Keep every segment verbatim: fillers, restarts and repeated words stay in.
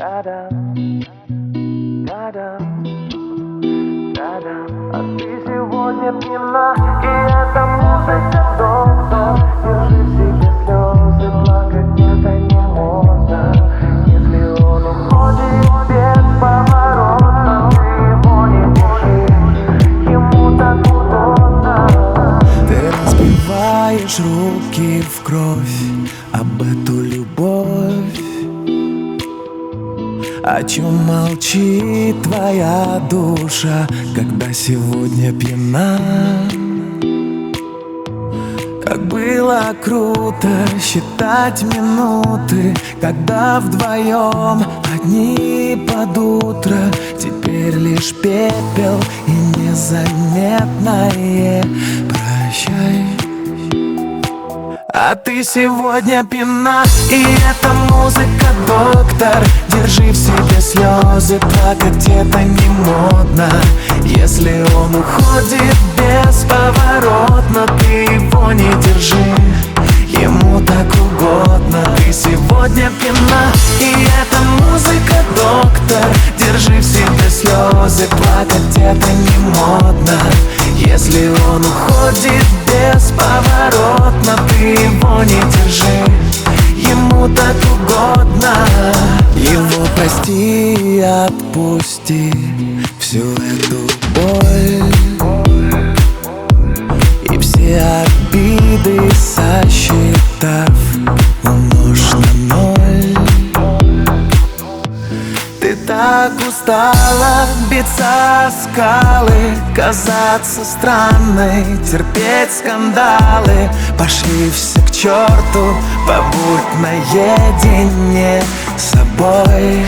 Та-дам, та-дам, та-дам. А ты сегодня пьяна, и эта музыка доктор. Держи в себе слезы, плакать где-то не можно. Если он уходит бесповоротно, ты его не держи, ему так удобно. Ты разбиваешь руки в кровь об эту любовь. О чем молчит твоя душа, когда сегодня пьяна? Как было круто считать минуты, когда вдвоем одни под утро. Теперь лишь пепел и незаметное прощай. А ты сегодня пьяна, и эта музыка доктор. Держи в себе слезы, плакать это не модно. Если он уходит бесповоротно, ты его не держи, ему так угодно. Ты сегодня пьяна, и эта музыка доктор. Держи в себе слезы, плакать это не модно. Если он уходит бесповоротно, ты его не держи, ему так угодно. Его прости и отпусти всю эту боль и все обиды сосчитав, умножь на ноль. Ты так устала биться о скалы, казаться странной, терпеть скандалы. Пошли все к черту, побудь наедине с собой.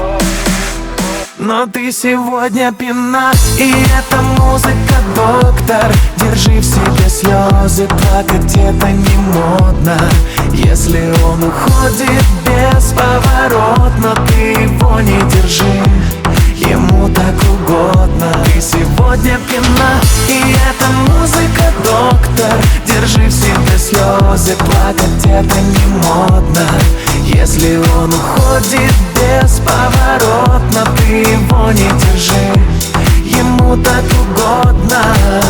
Но ты сегодня пьяна, и эта музыка доктор. Держи в себе слезы, плакать это не модно. Если он уходит бесповоротно, ты его не держи, ему так угодно. Ты сегодня пьяна, и эта музыка доктор. Держи в себе слезы, плакать это не модно. Если он уходит бесповоротно, ты его не держи, ему так угодно.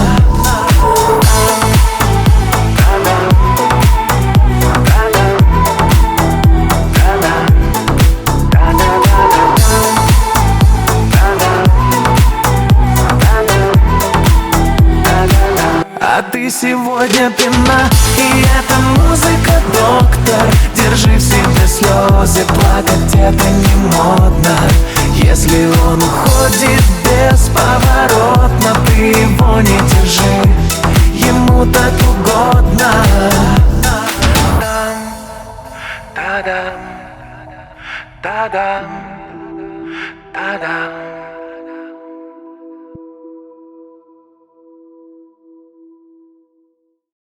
А ты сегодня пьяна, и эта музыка доктор. Держи в себе слезы, плакать это не модно. Если он уходит бесповоротно, ты его не держи, ему так угодно. Та-дам, та-дам, та-дам.